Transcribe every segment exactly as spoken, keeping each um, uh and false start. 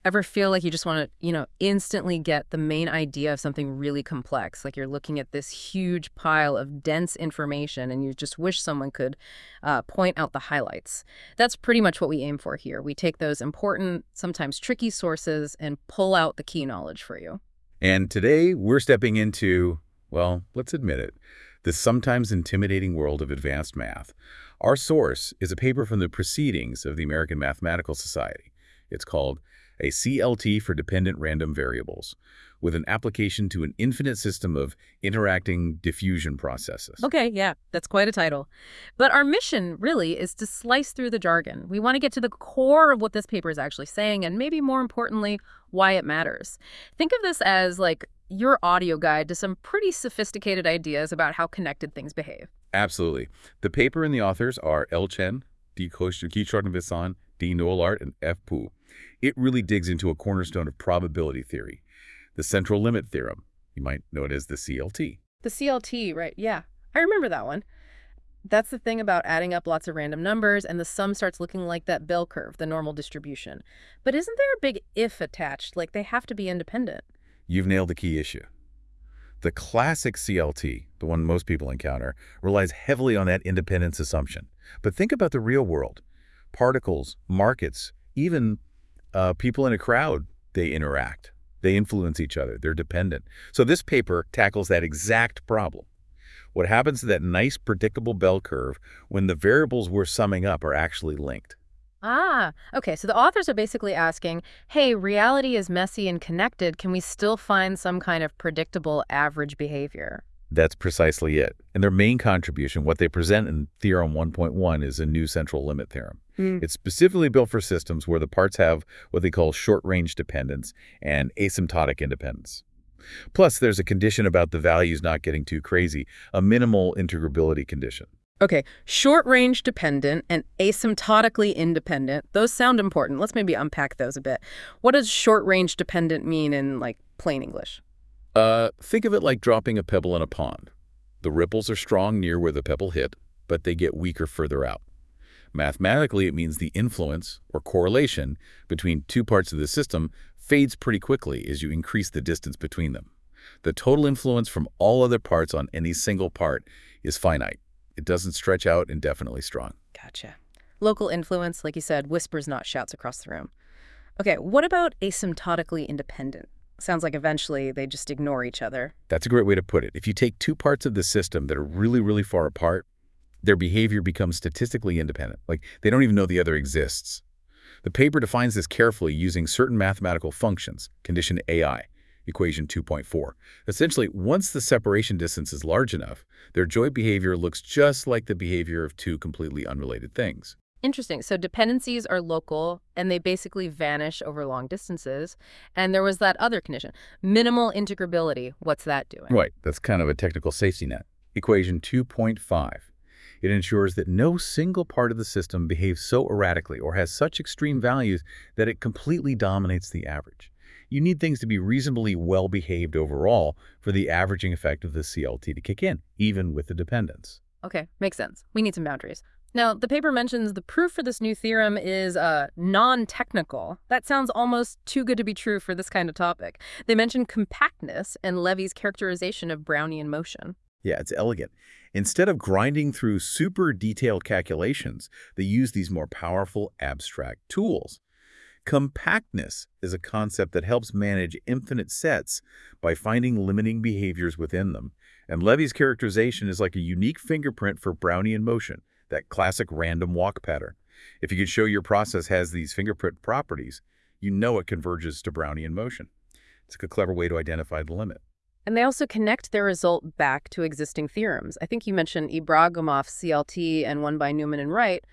Ever feel like you just want to, you know, instantly get the main idea of something really complex? Like you're looking at this huge pile of dense information and you just wish someone could uh, point out the highlights. That's pretty much what we aim for here. We take those important, sometimes tricky sources and pull out the key knowledge for you. And today we're stepping into, well, let's admit it, the sometimes intimidating world of advanced math. Our source is a paper from the Proceedings of the American Mathematical Society. It's called A C L T for Dependent Random Variables, with an application to an infinite system of interacting diffusion processes. Okay, yeah, that's quite a title. But our mission, really, is to slice through the jargon. We want to get to the core of what this paper is actually saying, and maybe more importantly, why it matters. Think of this as, like, your audio guide to some pretty sophisticated ideas about how connected things behave. Absolutely. The paper and the authors are L. Chen, D. Kishore, D. Noelart, and F. Pu. It really digs into a cornerstone of probability theory, the central limit theorem. You might know it as the C L T. The C L T, right? Yeah, I remember that one. That's the thing about adding up lots of random numbers and the sum starts looking like that bell curve, the normal distribution. But isn't there a big if attached, like they have to be independent? You've nailed the key issue. The classic C L T, the one most people encounter, relies heavily on that independence assumption. But think about the real world. Particles, markets, even uh, people in a crowd, they interact. They influence each other. They're dependent. So this paper tackles that exact problem. What happens to that nice, predictable bell curve when the variables we're summing up are actually linked? Ah, okay. So the authors are basically asking, hey, reality is messy and connected. Can we still find some kind of predictable average behavior? That's precisely it. And their main contribution, what they present in Theorem one point one, is a new central limit theorem. Mm. It's specifically built for systems where the parts have what they call short-range dependence and asymptotic independence. Plus, there's a condition about the values not getting too crazy, a minimal integrability condition. Okay, short-range dependent and asymptotically independent. Those sound important. Let's maybe unpack those a bit. What does short-range dependent mean in, like, plain English? Uh, think of it like dropping a pebble in a pond. The ripples are strong near where the pebble hit, but they get weaker further out. Mathematically, it means the influence, or correlation, between two parts of the system fades pretty quickly as you increase the distance between them. The total influence from all other parts on any single part is finite. It doesn't stretch out indefinitely strong. Gotcha. Local influence, like you said, whispers, not shouts across the room. Okay, what about asymptotically independent? Sounds like eventually they just ignore each other. That's a great way to put it. If you take two parts of the system that are really, really far apart, their behavior becomes statistically independent. Like, they don't even know the other exists. The paper defines this carefully using certain mathematical functions, condition A I, equation two point four. Essentially, once the separation distance is large enough, their joint behavior looks just like the behavior of two completely unrelated things. Interesting. So dependencies are local, and they basically vanish over long distances. And there was that other condition, minimal integrability. What's that doing? Right, that's kind of a technical safety net. Equation two point five. It ensures that no single part of the system behaves so erratically or has such extreme values that it completely dominates the average. You need things to be reasonably well-behaved overall for the averaging effect of the C L T to kick in, even with the dependence. Okay, makes sense. We need some boundaries. Now, the paper mentions the proof for this new theorem is uh, non-technical. That sounds almost too good to be true for this kind of topic. They mention compactness and Levy's characterization of Brownian motion. Yeah, it's elegant. Instead of grinding through super detailed calculations, they use these more powerful abstract tools. Compactness is a concept that helps manage infinite sets by finding limiting behaviors within them. And Levy's characterization is like a unique fingerprint for Brownian motion, that classic random walk pattern. If you can show your process has these fingerprint properties, you know it converges to Brownian motion. It's a clever way to identify the limit. And they also connect their result back to existing theorems. I think you mentioned Ibragimov's C L T and one by Newman and Wright.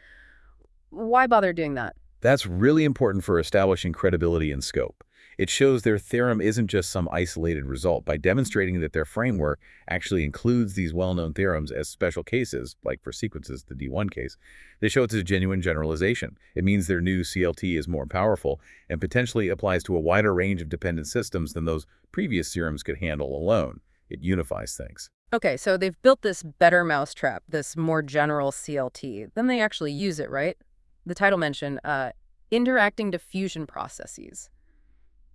Why bother doing that? That's really important for establishing credibility and scope. It shows their theorem isn't just some isolated result by demonstrating that their framework actually includes these well-known theorems as special cases, like for sequences, the D one case. They show it's a genuine generalization. It means their new C L T is more powerful and potentially applies to a wider range of dependent systems than those previous theorems could handle alone. It unifies things. Okay, so they've built this better mousetrap, this more general C L T. Then they actually use it, right? The title mentioned uh, interacting diffusion processes.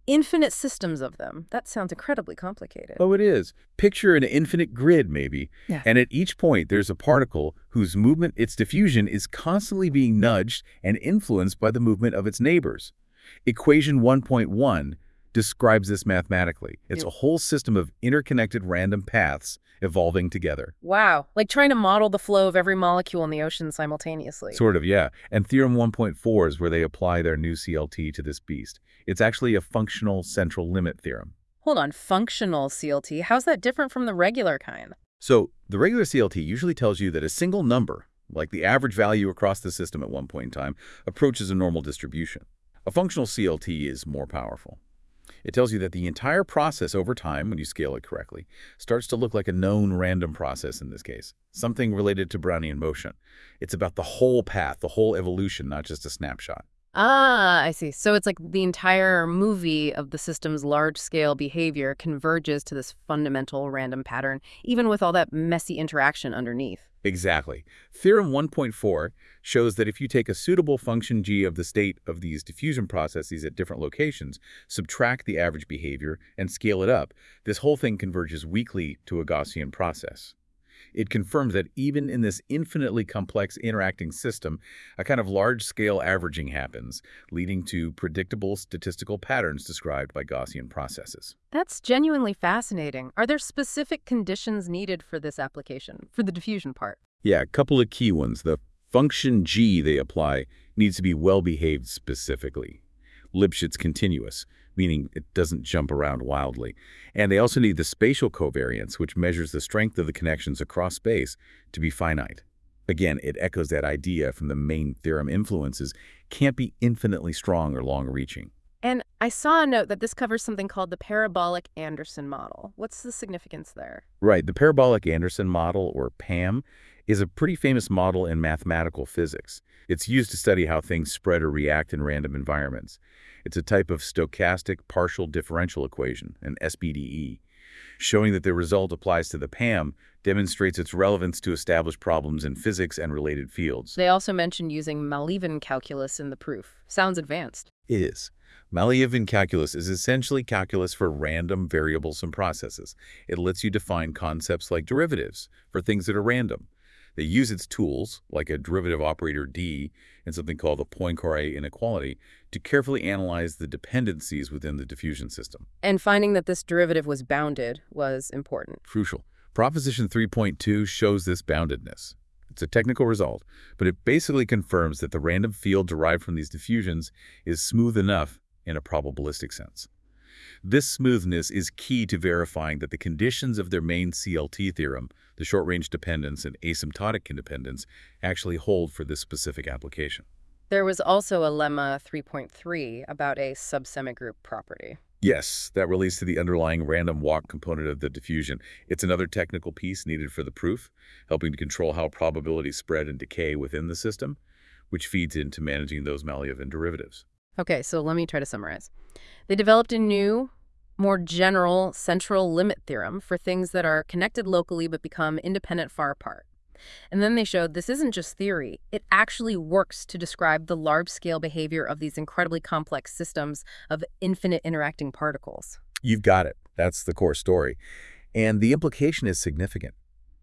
infinite systems of them. That sounds incredibly complicated. Oh, it is. Picture an infinite grid, maybe. Yeah. And at each point, there's a particle whose movement, its diffusion, is constantly being nudged and influenced by the movement of its neighbors. Equation one point one describes this mathematically. It's Yeah. a whole system of interconnected random paths evolving together. Wow. Like trying to model the flow of every molecule in the ocean simultaneously. Sort of, yeah. And theorem one point four is where they apply their new C L T to this beast. It's actually a functional central limit theorem. Hold on, functional C L T. How's that different from the regular kind? So the regular C L T usually tells you that a single number, like the average value across the system at one point in time, approaches a normal distribution. A functional C L T is more powerful. It tells you that the entire process over time, when you scale it correctly, starts to look like a known random process in this case, something related to Brownian motion. It's about the whole path, the whole evolution, not just a snapshot. Ah, I see. So it's like the entire movie of the system's large-scale behavior converges to this fundamental random pattern, even with all that messy interaction underneath. Exactly. Theorem one point four shows that if you take a suitable function g of the state of these diffusion processes at different locations, subtract the average behavior, and scale it up, this whole thing converges weakly to a Gaussian process. It confirms that even in this infinitely complex interacting system, a kind of large-scale averaging happens, leading to predictable statistical patterns described by Gaussian processes. That's genuinely fascinating. Are there specific conditions needed for this application, for the diffusion part? Yeah, a couple of key ones. The function g they apply needs to be well-behaved specifically. Lipschitz continuous, meaning it doesn't jump around wildly. And they also need the spatial covariance, which measures the strength of the connections across space, to be finite. Again, it echoes that idea from the main theorem influences can't be infinitely strong or long-reaching. And I saw a note that this covers something called the parabolic Anderson model. What's the significance there? Right, the parabolic Anderson model, or PAM, is a pretty famous model in mathematical physics. It's used to study how things spread or react in random environments. It's a type of stochastic partial differential equation, an S P D E. Showing that the result applies to the PAM demonstrates its relevance to establish problems in physics and related fields. They also mentioned using Malevin calculus in the proof. Sounds advanced. It is. Malevin calculus is essentially calculus for random variables and processes. It lets you define concepts like derivatives for things that are random. They use its tools, like a derivative operator D and something called the Poincare inequality, to carefully analyze the dependencies within the diffusion system. And finding that this derivative was bounded was important. Crucial. Proposition three point two shows this boundedness. It's a technical result, but it basically confirms that the random field derived from these diffusions is smooth enough in a probabilistic sense. This smoothness is key to verifying that the conditions of their main C L T theorem, the short-range dependence and asymptotic independence, actually hold for this specific application. There was also a lemma three point three about a subsemigroup property. Yes, that relates to the underlying random walk component of the diffusion. It's another technical piece needed for the proof, helping to control how probabilities spread and decay within the system, which feeds into managing those Malevin derivatives. Okay, so let me try to summarize. They developed a new, more general central limit theorem for things that are connected locally but become independent far apart. And then they showed this isn't just theory. It actually works to describe the large-scale behavior of these incredibly complex systems of infinite interacting particles. You've got it. That's the core story. And the implication is significant.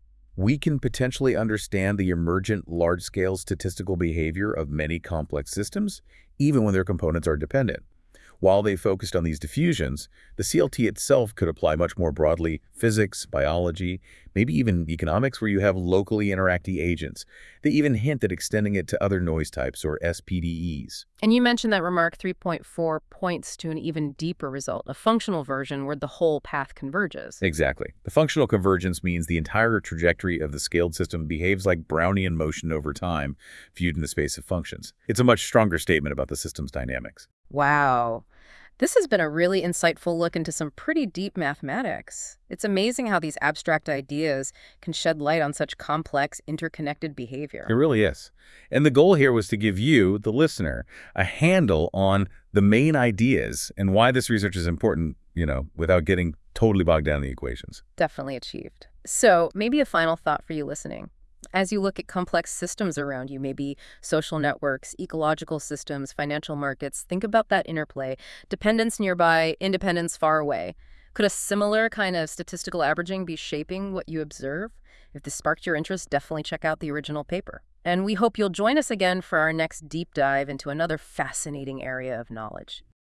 We can potentially understand the emergent large-scale statistical behavior of many complex systems, even when their components are dependent. While they focused on these diffusions, the C L T itself could apply much more broadly physics, biology, maybe even economics where you have locally interacting agents. They even hint at extending it to other noise types, or S P D Es. And you mentioned that remark three point four points to an even deeper result, a functional version where the whole path converges. Exactly. The functional convergence means the entire trajectory of the scaled system behaves like Brownian motion over time, viewed in the space of functions. It's a much stronger statement about the system's dynamics. Wow. This has been a really insightful look into some pretty deep mathematics. It's amazing how these abstract ideas can shed light on such complex, interconnected behavior. It really is. And the goal here was to give you, the listener, a handle on the main ideas and why this research is important, you know, without getting totally bogged down in the equations. Definitely achieved. So maybe a final thought for you listening. As you look at complex systems around you, maybe social networks, ecological systems, financial markets, think about that interplay. Dependence nearby, independence far away. Could a similar kind of statistical averaging be shaping what you observe? If this sparked your interest, definitely check out the original paper. And we hope you'll join us again for our next deep dive into another fascinating area of knowledge.